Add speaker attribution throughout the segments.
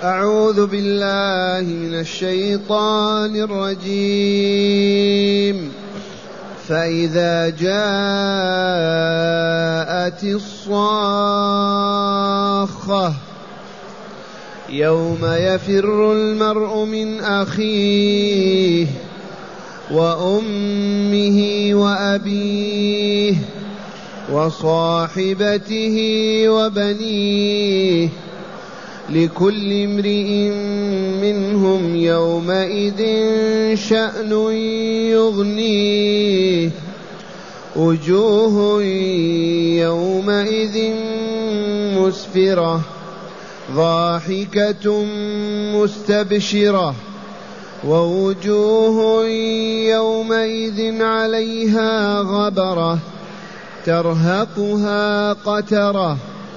Speaker 1: أعوذ بالله من الشيطان الرجيم. فإذا جاءت الصاخة يوم يفر المرء من أخيه وأمه وأبيه وصاحبته وبنيه لكل امرئ منهم يومئذ شأن يغنيه وجوه يومئذ مسفرة ضاحكة مستبشرة ووجوه يومئذ عليها غبرة ترهقها قترة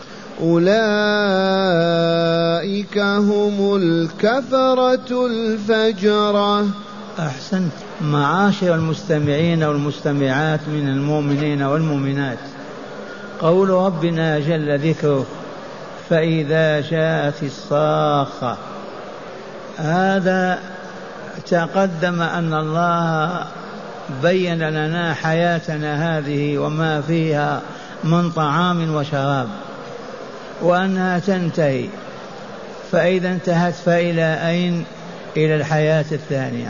Speaker 1: أولئك هم الكفرة الفجرة.
Speaker 2: أحسنت. معاشر المستمعين والمستمعات من المؤمنين والمؤمنات، قول ربنا جل ذكره فإذا جاءت الصاخة، هذا تقدم أن الله بين لنا حياتنا هذه وما فيها من طعام وشراب وأنها تنتهي، فإذا انتهت فإلى أين؟ إلى الحياة الثانية.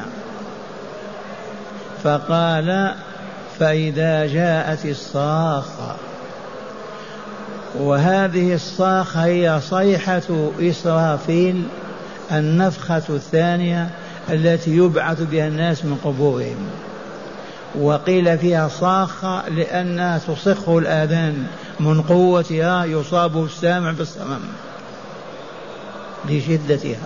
Speaker 2: فقال فإذا جاءت الصاخة، وهذه الصاخة هي صيحة إسرافيل، النفخة الثانية التي يبعث بها الناس من قبورهم. وقيل فيها صاخة لأنها تصخ الآذان من قوتها، يصاب السامع بالصمم لشدتها.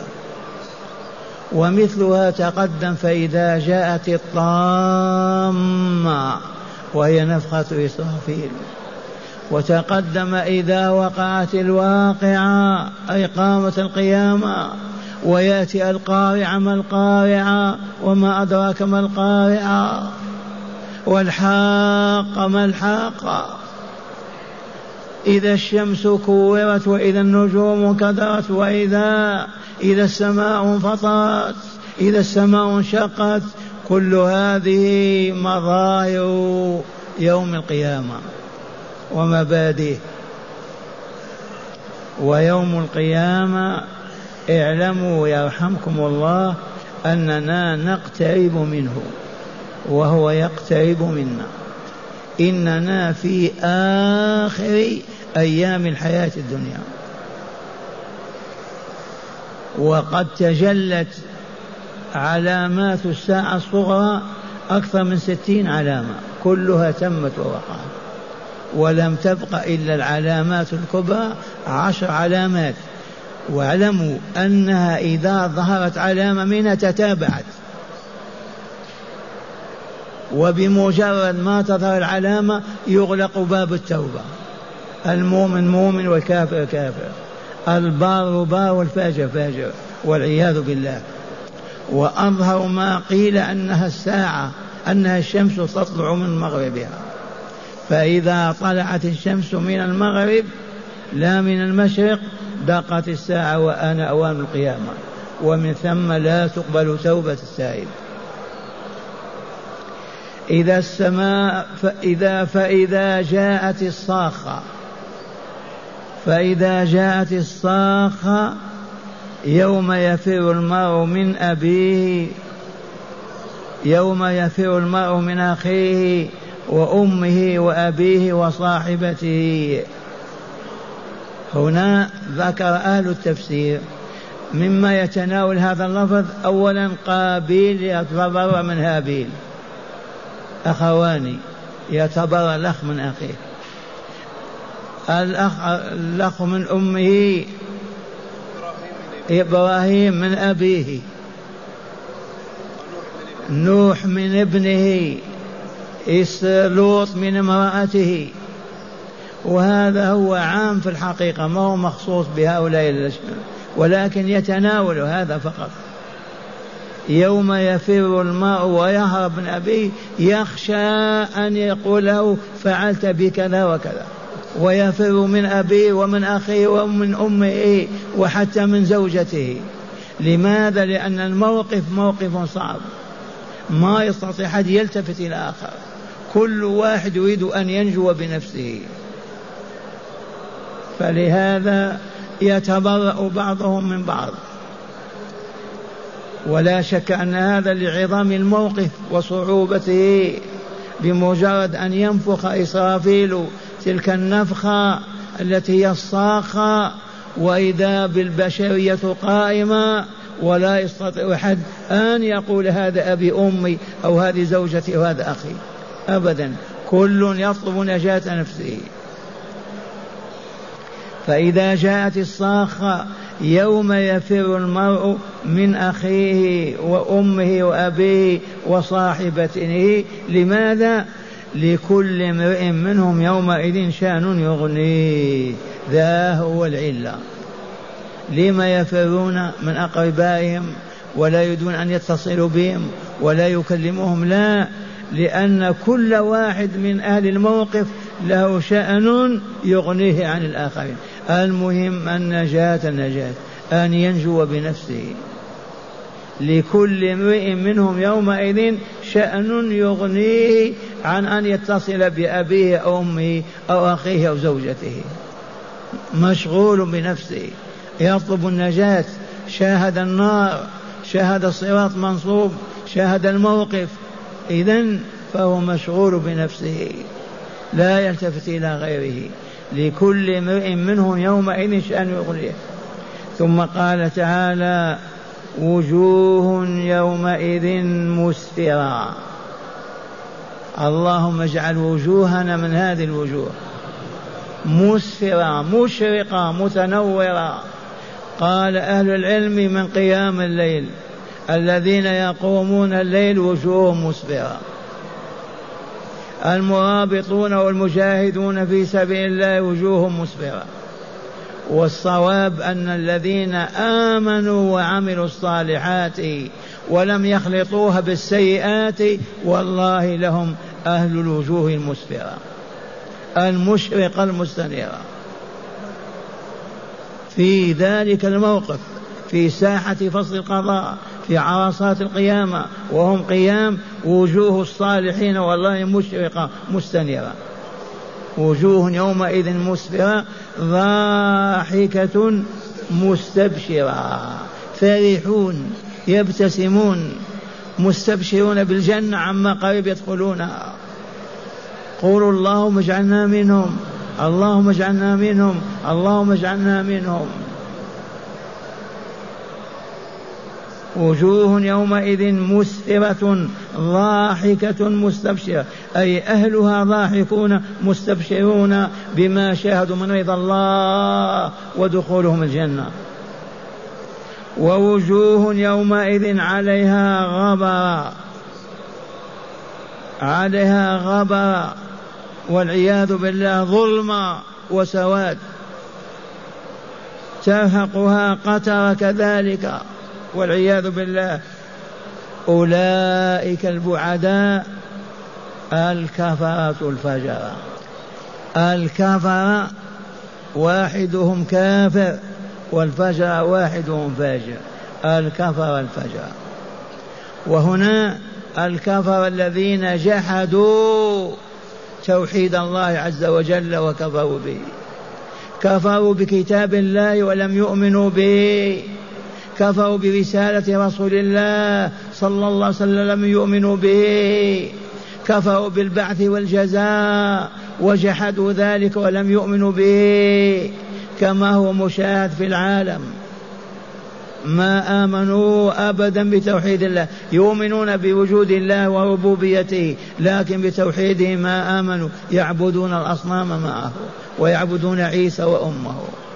Speaker 2: ومثلها تقدم فإذا جاءت الطامة وهي نفخة إسرافيل، وتقدم إذا وقعت الواقعة أي قامت القيامة، ويأتي القارعة ما القارعة وما أدراك ما القارعة، والحاقة ما الحاقة، إذا الشمس كورت وإذا النجوم كدرت وإذا السماء انفطرت إذا السماء انشقت. كل هذه مظاهر يوم القيامة ومبادئه. ويوم القيامة اعلموا يرحمكم الله أننا نقترب منه وهو يقترب منا، إننا في آخر أيام الحياة الدنيا، وقد تجلت علامات الساعة الصغرى أكثر من 60 علامة، كلها تمت ووقعت، ولم تبق إلا العلامات الكبرى 10 علامات. واعلموا أنها إذا ظهرت علامة منها تتابعت، وبمجرد ما تظهر العلامة يغلق باب التوبة، المؤمن مؤمن والكافر كافر، البار بار والفاجر فاجر والعياذ بالله. وأظهر ما قيل أنها الساعة، أنها الشمس تطلع من مغربها، فإذا طلعت الشمس من المغرب لا من المشرق دقت الساعة وأنا أوان القيامة، ومن ثم لا تقبل توبة السائل. إذا السماء فإذا جاءت الصاخة، فإذا جاءت الصاخة يوم يفر المرء من أبيه، يوم يفر المرء من أخيه وأمه وأبيه وصاحبته. هنا ذكر أهل التفسير مما يتناول هذا اللفظ: أولا قابيل يتبرأ من هابيل، أخواني، يتبرأ الأخ من أخيه، الأخ من أمه، إبراهيم من أبيه، نوح من ابنه، لوط من امرأته. وهذا هو عام في الحقيقة، ما هو مخصوص بهؤلاء الأشياء، ولكن يتناول هذا فقط. يوم يفر المرء ويهرب من أبيه، يخشى أن يقول له فعلت بكذا وكذا، ويفر من أبيه ومن أخيه ومن أمه وحتى من زوجته. لماذا؟ لأن الموقف موقف صعب، ما يستطيع أحد يلتفت إلى آخر، كل واحد يريد أن ينجو بنفسه. فلهذا يتبرأ بعضهم من بعض. ولا شك أن هذا لعظم الموقف وصعوبته. بمجرد أن ينفخ إسرافيل تلك النفخة التي هي الصاخة، وإذا بالبشرية قائمة ولا يستطيع أحد أن يقول هذا أبي أمي أو هذه زوجتي أو هذا أخي أبدا، كل يطلب نجاة نفسه. فإذا جاءت الصاخة يوم يفر المرء من أخيه وأمه وأبيه وصاحبته. لماذا؟ لكل امرئ منهم يومئذ شأن يغنيه. ذا هو العلة. لما يفرون من أقربائهم ولا يريدون أن يتصلوا بهم ولا يكلموهم؟ لا، لأن كل واحد من أهل الموقف له شأن يغنيه عن الآخرين. المهم النجاة، أن ينجو بنفسه. لكل امرئ منهم يومئذ شأن يغنيه عن أن يتصل بأبيه أو أمه أو أخيه أو زوجته، مشغول بنفسه يطلب النجاة. شاهد النار، شاهد الصراط منصوب، شاهد الموقف، إذن فهو مشغول بنفسه لا يلتفت إلى غيره. لكل امرئ منهم يومئذ شأن يغنيه. ثم قال تعالى: وجوه يومئذ مسفرة. اللهم اجعل وجوهنا من هذه الوجوه، مسفرة مشرقة متنورة. قال أهل العلم: من قيام الليل، الذين يقومون الليل وجوههم مسفرة. المرابطون والمجاهدون في سبيل الله وجوههم مسفرة. والصواب أن الذين آمنوا وعملوا الصالحات ولم يخلطوها بالسيئات والله لهم أهل الوجوه المسفرة المشرقة المستنيرة. في ذلك الموقف، في ساحة فصل القضاء، في عرصات القيامة وهم قيام، وجوه الصالحين والله مشرقة مستنيرة. وجوه يومئذ مسفرة ضاحكة مستبشرة، فرحون يبتسمون مستبشرون بالجنة عما قريب يدخلونها. قولوا اللهم اجعلنا منهم، اللهم اجعلنا منهم، اللهم اجعلنا منهم. وجوه يومئذ مسفرة ضاحكة مستبشرة، أي أهلها ضاحكون مستبشرون بما شاهدوا من رضا الله ودخولهم الجنة. ووجوه يومئذ عليها غبرة، عليها غبرة والعياذ بالله ظلمة وسواد، ترهقها قتر كذلك والعياذ بالله. أولئك البعداء الكفرة الفجرة. الكفرة واحدهم كافر والفجر واحدهم فاجر. الكفر الفجر. وهنا الكفر الذين جحدوا توحيد الله عز وجل وكفروا به، كفروا بكتاب الله ولم يؤمنوا به، كفروا برسالة رسول الله صلى الله عليه وسلم لم يؤمنوا به، كفروا بالبعث والجزاء وجحدوا ذلك ولم يؤمنوا به، كما هو مشاهد في العالم. ما آمنوا أبدا بتوحيد الله، يؤمنون بوجود الله وربوبيته لكن بتوحيده ما آمنوا، يعبدون الأصنام معه ويعبدون عيسى وأمه.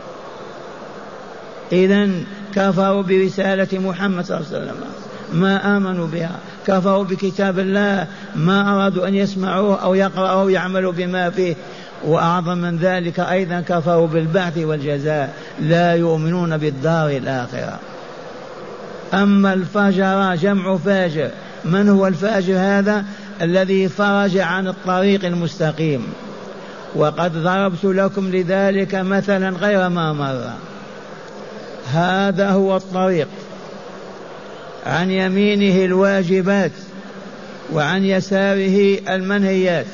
Speaker 2: إذن كفروا برسالة محمد صلى الله عليه وسلم ما آمنوا بها، كفروا بكتاب الله ما أرادوا أن يسمعوه أو يقرأوا أو يعملوا بما فيه. وأعظم من ذلك أيضا كفروا بالبعث والجزاء، لا يؤمنون بالدار الآخرة. أما الفجر جمع فاجر. من هو الفاجر؟ هذا الذي فرج عن الطريق المستقيم وقد ضربت لكم لذلك مثلا غير ما مر. هذا هو الطريق، عن يمينه الواجبات وعن يساره المنهيات،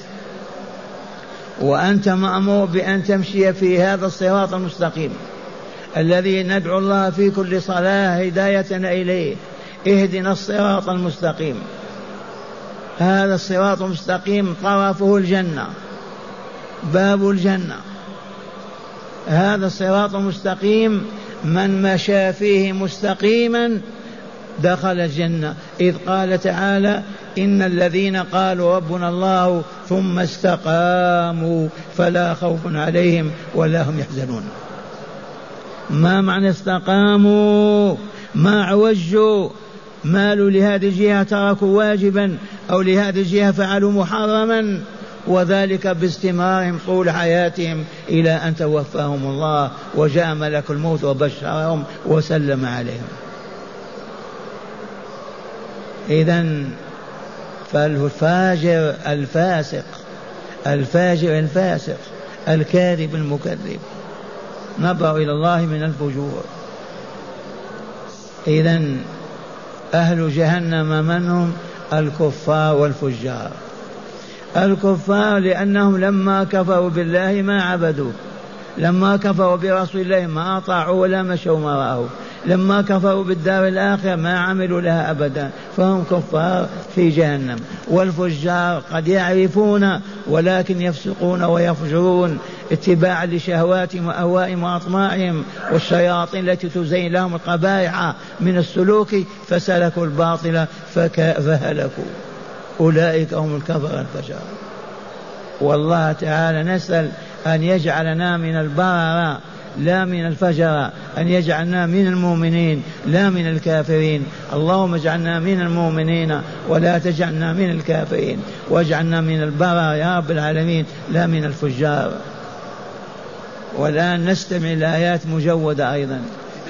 Speaker 2: وأنت مأمور بأن تمشي في هذا الصراط المستقيم الذي ندعو الله في كل صلاة هدايتنا إليه. اهدنا الصراط المستقيم. هذا الصراط المستقيم طرفه الجنة، باب الجنة. هذا الصراط المستقيم من مشى فيه مستقيما دخل الجنة، إذ قال تعالى: إن الذين قالوا ربنا الله ثم استقاموا فلا خوف عليهم ولا هم يحزنون. ما معنى استقاموا؟ ما عوجوا، مالوا لهذه الجهة تركوا واجبا، أو لهذه الجهة فعلوا محرما، وذلك باستمرارهم طول حياتهم إلى أن توفاهم الله وجاء ملك الموت وبشرهم وسلم عليهم. إذن فالفاجر الفاسق، الفاجر الفاسق الكاذب المكذب نبأ إلى الله من الفجور. إذن أهل جهنم من هم؟ الكفار والفجار. الكفار لأنهم لما كفروا بالله ما عبدوه، لما كفروا برسول الله ما أطاعوا ولا مشوا وراءه، لما كفروا بالدار الآخرة ما عملوا لها أبدا، فهم كفار في جهنم. والفجار قد يعرفون ولكن يفسقون ويفجرون اتباعا لشهواتهم وأهوائهم وأطماعهم والشياطين التي تزين لهم القبائح من السلوك، فسلكوا الباطل فهلكوا. أولئك هم الكفر الفجار. والله تعالى نسأل أن يجعلنا من البررة لا من الفجر، أن يجعلنا من المؤمنين لا من الكافرين. اللهم اجعلنا من المؤمنين ولا تجعلنا من الكافرين، واجعلنا من البررة يا رب العالمين لا من الفجار. والآن نستمع الآيات مجودة أيضا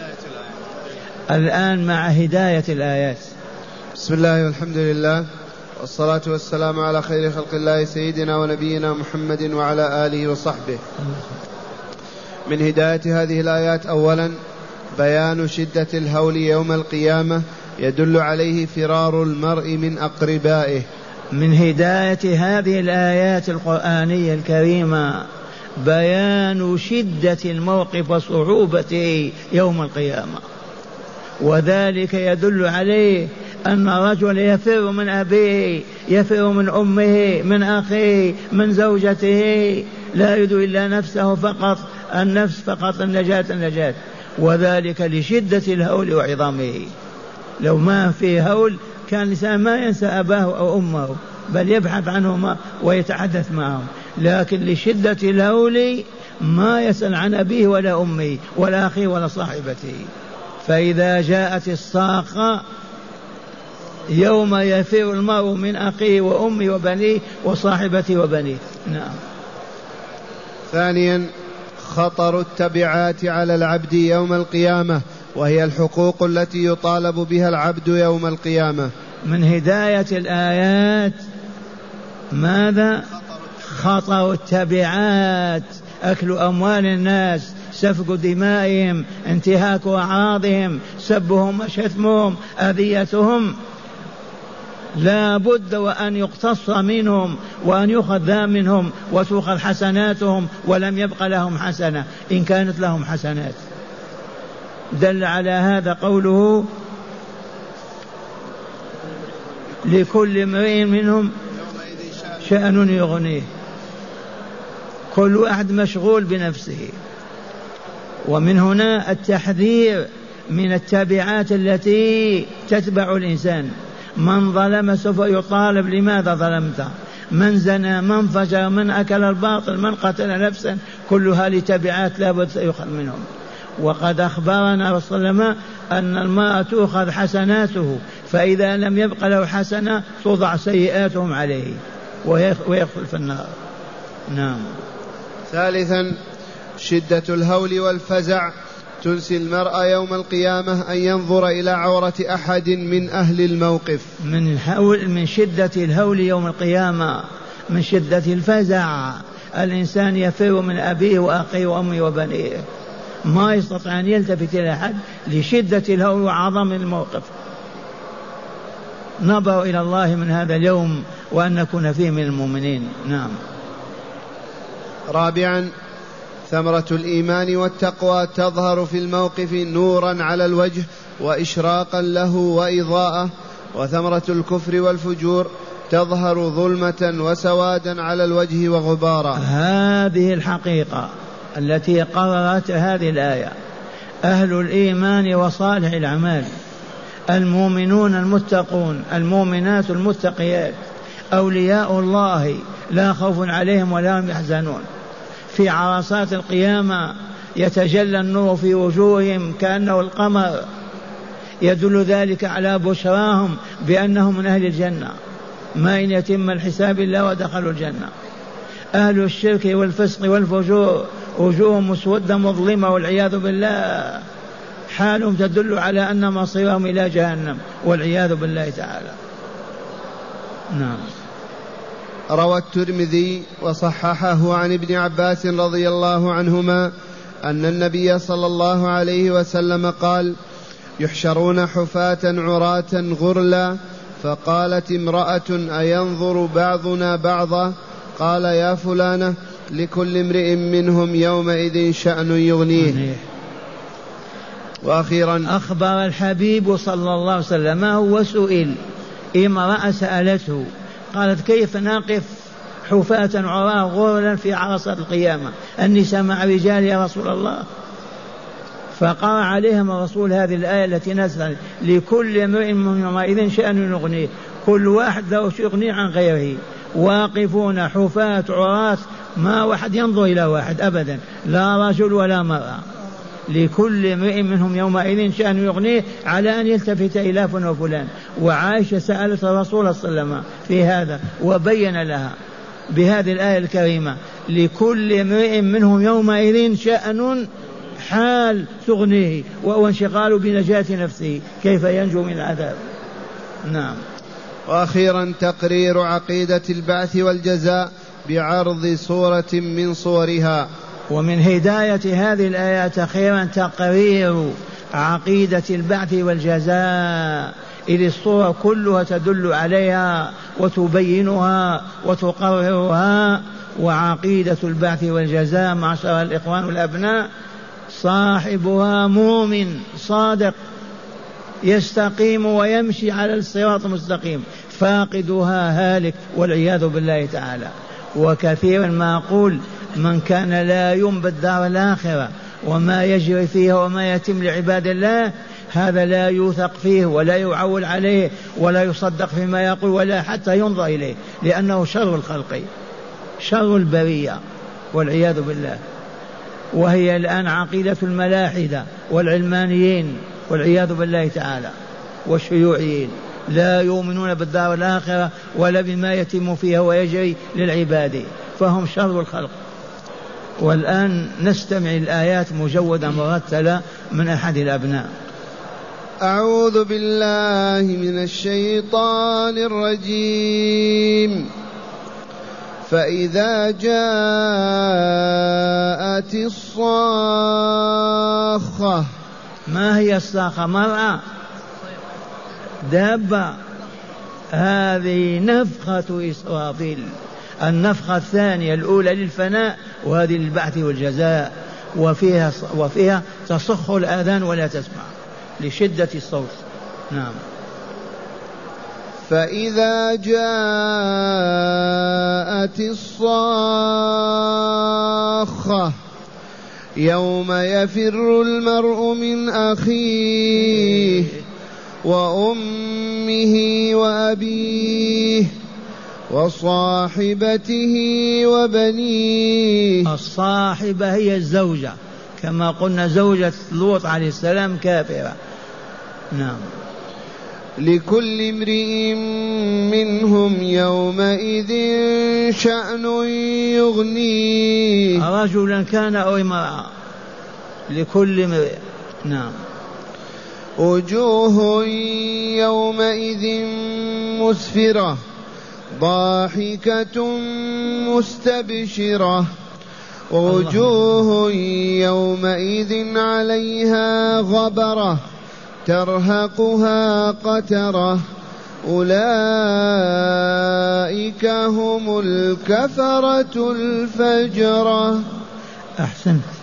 Speaker 2: الآن مع هداية الآيات.
Speaker 1: بسم الله والحمد لله والصلاة والسلام على خير خلق الله سيدنا ونبينا محمد وعلى آله وصحبه. من هداية هذه الآيات: أولا بيان شدة الهول يوم القيامة يدل عليه فرار المرء من أقربائه.
Speaker 2: من هداية هذه الآيات القرآنية الكريمة بيان شدة الموقف وصعوبته يوم القيامة، وذلك يدل عليه أن الرجل يفر من أبيه، يفر من أمه، من أخيه، من زوجته، لا يريد إلا نفسه فقط، النفس فقط، النجاة، وذلك لشدة الهول وعظامه. لو ما في هول كان الإنسان ما ينسى أباه أو أمه، بل يبحث عنهما ويتحدث معهم، لكن لشدة الهول ما يسأل عن أبيه ولا أمه ولا أخيه ولا صاحبته. فإذا جاءت الصاخة يوم يفر المرء من أخيه وأمه وبنيه وصاحبته وبنيه. نعم.
Speaker 1: ثانيا خطر التبعات على العبد يوم القيامة، وهي الحقوق التي يطالب بها العبد يوم القيامة.
Speaker 2: من هداية الآيات ماذا؟ خطر التبعات، أكل أموال الناس، سفك دمائهم، انتهاك أعراضهم، سبهم وشتمهم، أذيتهم، لا بد وأن يقتص منهم وأن يؤخذ منهم وتؤخذ حسناتهم، ولم يبق لهم حسنة إن كانت لهم حسنات. دل على هذا قوله: لكل امرئ منهم شأن يغنيه. كل واحد مشغول بنفسه. ومن هنا التحذير من التبعات التي تتبع الإنسان. من ظلم سوف يطالب لماذا ظلمت، من زنى، من فجر، من أكل الباطل، من قتل نفسا، كلها لتبعات لا بد يؤخذ منهم. وقد أخبرنا رسول الله عليه وسلم أن المرء تؤخذ حسناته، فإذا لم يبق له حسنة توضع سيئاتهم عليه ويدخل في النار. نعم.
Speaker 1: ثالثا شدة الهول والفزع تنسي المرء يوم القيامة أن ينظر إلى عورة أحد من أهل الموقف.
Speaker 2: من شدة الهول يوم القيامة، من شدة الفزع الإنسان يفر من أبيه وأخيه وأمه وبنيه، ما يستطيع أن يلتفت إلى أحد لشدة الهول وعظم الموقف. نبرأ إلى الله من هذا اليوم وأن نكون فيه من المؤمنين. نعم.
Speaker 1: رابعا، ثمرة الإيمان والتقوى تظهر في الموقف نورا على الوجه وإشراقا له وإضاءة، وثمرة الكفر والفجور تظهر ظلمة وسوادا على الوجه وغبارا.
Speaker 2: هذه الحقيقة التي قررت هذه الآية. أهل الإيمان وصالح الأعمال، المؤمنون المتقون، المؤمنات المتقيات، أولياء الله لا خوف عليهم ولا هم يحزنون. في عرصات القيامة يتجلى النور في وجوههم كأنه القمر، يدل ذلك على بشراهم بأنهم من أهل الجنة، ما إن يتم الحساب إلا ودخلوا الجنة. أهل الشرك والفسق والفجور وجوههم مسودة مظلمة والعياذ بالله، حالهم تدل على أن مصيرهم إلى جهنم والعياذ بالله تعالى. نعم.
Speaker 1: روى الترمذي وصححه عن ابن عباس رضي الله عنهما أن النبي صلى الله عليه وسلم قال: يحشرون حفاة عراة غرلا. فقالت امرأة: أينظر بعضنا بعضا؟ قال: يا فلانة، لكل امرئ منهم يومئذ شأن يغنيه. وأخيرا،
Speaker 2: أخبر الحبيب صلى الله عليه وسلم وسئل، امرأة سألته قالت: كيف نقف حفاة عراة غرلا في عرصات القيامة، النساء مع رجال يا رسول الله؟ فقرأ عليهم الرسول هذه الآية التي نزلت: لكل امرئ منهم يومئذ شأن يغنيه، كل واحد له يغني عن غيره، واقفون حفاة عراة، ما واحد ينظر إلى واحد أبدا، لا رجل ولا مرأة، لكل امرئ منهم يومئذ شأن يغنيه، على أن يلتفت إلى فلان وفلان. وعائشة سألت الرسول صلى الله عليه وسلم في هذا وبين لها بهذه الآية الكريمة: لكل امرئ منهم يومئذ شأن، حال تغنيه وانشغال بنجاة نفسه، كيف ينجو من العذاب. نعم.
Speaker 1: وأخيرا، تقرير عقيدة البعث والجزاء بعرض صورة من صورها.
Speaker 2: ومن هداية هذه الآيات أخيرا تقرير عقيدة البعث والجزاء، إذ الصورة كلها تدل عليها وتبينها وتقررها. وعقيدة البعث والجزاء معشر الإخوان والأبناء صاحبها مؤمن صادق يستقيم ويمشي على الصراط المستقيم، فاقدها هالك والعياذ بالله تعالى. وكثيرا ما أقول: من كان لا يؤمن بالدار الآخرة وما يجري فيها وما يتم لعباد الله، هذا لا يوثق فيه ولا يعول عليه ولا يصدق فيما يقول ولا حتى ينظر إليه، لأنه شر الخلق، شر البرية والعياذ بالله. وهي الآن عقيدة الملاحدة والعلمانيين والعياذ بالله تعالى والشيوعيين، لا يؤمنون بالدار الآخرة ولا بما يتم فيها ويجري للعباد، فهم شر الخلق. والآن نستمع الآيات مجودة مرتلة من أحد الأبناء.
Speaker 1: أعوذ بالله من الشيطان الرجيم. فإذا جاءت الصاخة.
Speaker 2: ما هي الصاخة؟ مرأة، دابة. هذه نفخة إسرافيل، النفخة الثانية، الأولى للفناء وهذه للبعث والجزاء، وفيها تصخ الآذان ولا تسمع لشدة الصوت. نعم.
Speaker 1: فإذا جاءت الصاخة يوم يفر المرء من أخيه وأمه وأبيه وصاحبته وبنيه.
Speaker 2: الصاحبة هي الزوجة، كما قلنا زوجة لوط عليه السلام كافرة. نعم.
Speaker 1: لكل امرئ منهم يومئذ شأن يغنيه.
Speaker 2: رجلا كان أو امرأة، لكل امرئ. نعم.
Speaker 1: وجوه يومئذ مسفرة ضاحكة مستبشرة ووجوه يومئذ عليها غبرة ترهقها قترة أولئك هم الكفرة الفجرة.
Speaker 2: أحسنت.